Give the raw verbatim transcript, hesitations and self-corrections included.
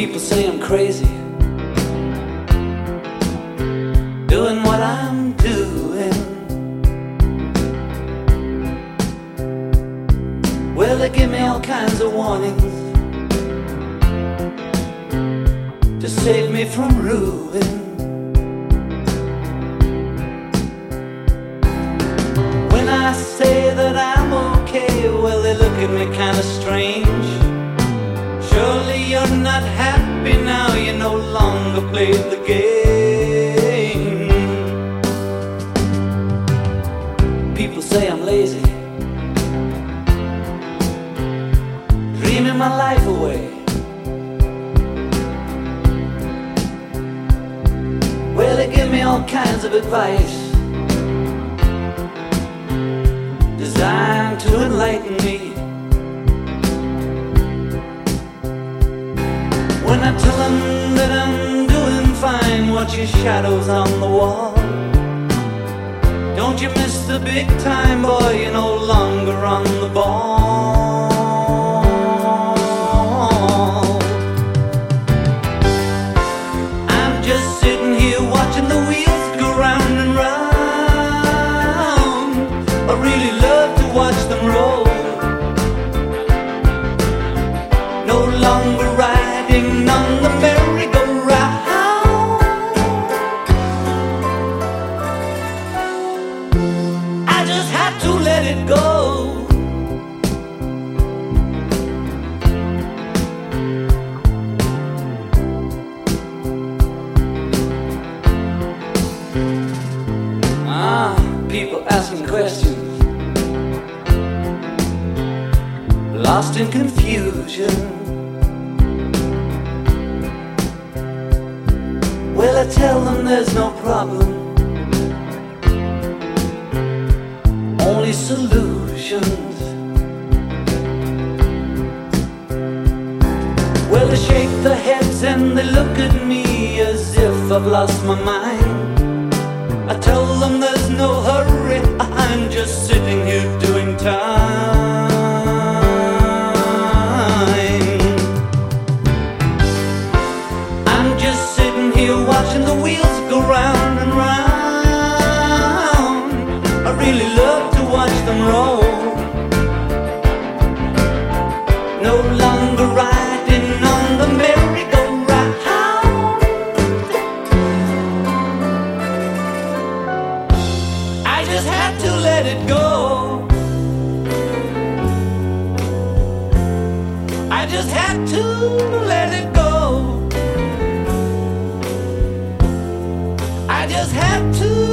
People say I'm crazy, doing what I'm doing. Well, they give me all kinds of warnings to save me from ruin. When I say that I'm okay, well, they look at me kind of strange. Surely you're not happy now, you no longer played the game. People say I'm lazy, dreaming my life away. Well, they give me all kinds of advice designed to enlighten me. When I tell them that I'm doing fine, watch your shadows on the wall. Don't you miss the big time, boy, you're no longer on the ball. I'm just sitting here watching the wheels go round and round. I really love to watch them roll. No longer riding on the merry-go-round. I just had to let it go. Ah, people asking questions, lost in confusion. Well, I tell them there's no problem, only solutions. Well, they shake their heads and they look at me as if I've lost my mind. I tell them there's no hurry, I'm just sitting here doing time. I'm just sitting here watching the wheels go round and round. I really love to watch them roll. No longer riding on the merry-go-round. I just had to let it go. I just had to let it go. I just had to